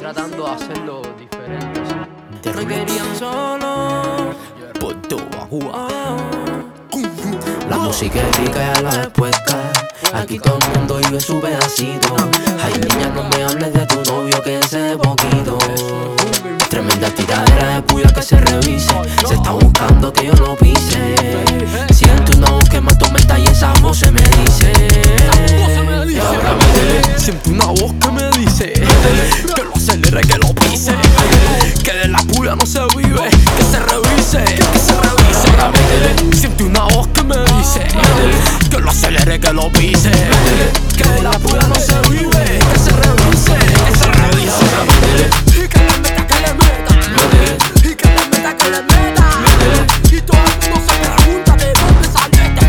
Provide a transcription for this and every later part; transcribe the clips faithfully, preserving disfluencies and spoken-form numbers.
tratando de hacerlo diferente. ¿Sí? Me querían solo por todo agua. La música es rica y a la después cae. Aquí todo el mundo vive su pedacito. Ay, niña, no me hables de tu novio que ese es poquito. Tremenda tiradera de puya que se revise. Se está buscando que yo lo pise. Siento una voz que me atormenta y esa voz se me dice. Y ahora me siento una voz que me dice que lo acelere, que lo pise, que de la puya no se vive, que se revise, que se revise. Ahora me siento una voz que me dice que lo acelere, que lo pise, que de la puya no se vive, que se revise, que se revise. Y que le meta, que le meta, y que le meta, que le meta. Y todo el mundo se pregunta de dónde salió este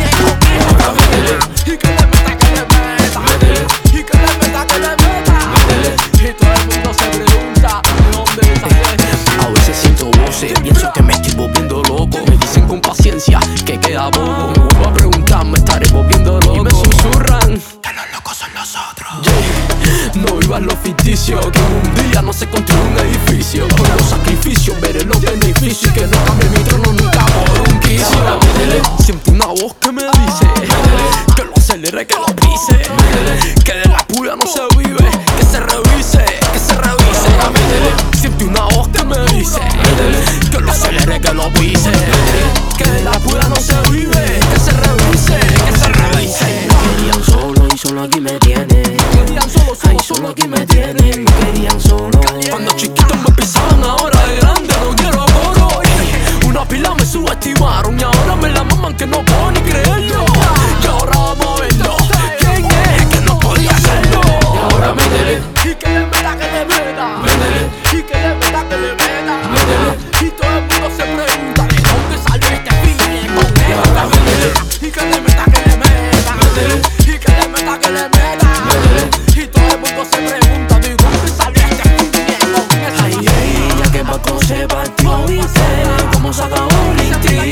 fin. Y que le meta, que le meta, y que le meta, que le meta. Y todo el mundo se pregunta de dónde salió este. A veces siento voces, pienso que me estoy volviendo loco. Me dicen con paciencia que queda poco. Me vuelvo a preguntar, me estaré volviendo loco. Y me susurran que los locos son nosotros. Yeah. No vivas lo ficticio, que un día no se construye un edificio. Con los sacrificios veré los beneficios. Y que no cambie mi trono nunca por un quicio. Siento una voz que me dice que lo acelere, que lo pise, que de la puya no se vive, que se revise, que se revise. Siento una voz que me dice que lo acelere, que lo pise, que de la puya no se vive, que se revise, que se revise. Me querían solo y solo aquí me tienen. Ay, solo aquí me tienen. Me querían solo. Cuando chiquitos me pisaban, ahora de grande no quiero coro. Una pila me subestimaron y ahora me la maman que no puedo ni creerlo. Y ahora vamos a verlo. ¿Quién es que no podía hacerlo? Y ahora métele, Y que le meta, que le meta, métele, y que le meta, que le meta. métele. Y todo el mundo se pregunta de dónde salió este fin. Y ahora métele, Y que le meta, que le meta, métele, y que le meta, que le meta. Y todo el mundo se pregunta de dónde salió este fin. ay, ay, ya que Paco se partió, viste cómo se acabó la intriga.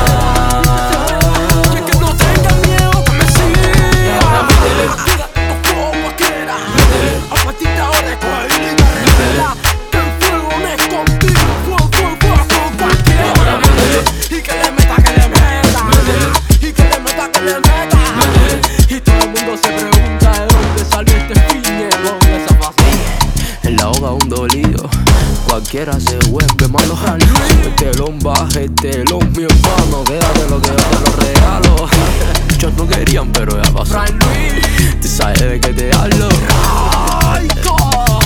Y es que no tengan miedo que me sigan. Y ahora métele, Diga tanto como quiera. A partir de ahora escoge mi carrera. Que el fuego no es contigo. Fuego, fuego, fuego, fuego cualquiera. ahora métele, Y que le meta, que le meta. Y que le meta, que le meta. Y todo el mundo se pregunta de dónde salió este piñe con esa facilidad. en la hoga un dolido. Cualquiera se vuelve malo. Sube el telón, baja el telón, mi hermano. Quédate lo que yo te lo regalo. Muchos no querían, pero ya pasó. Fran Luis, Tú sabes de qué te hablo. ay, God.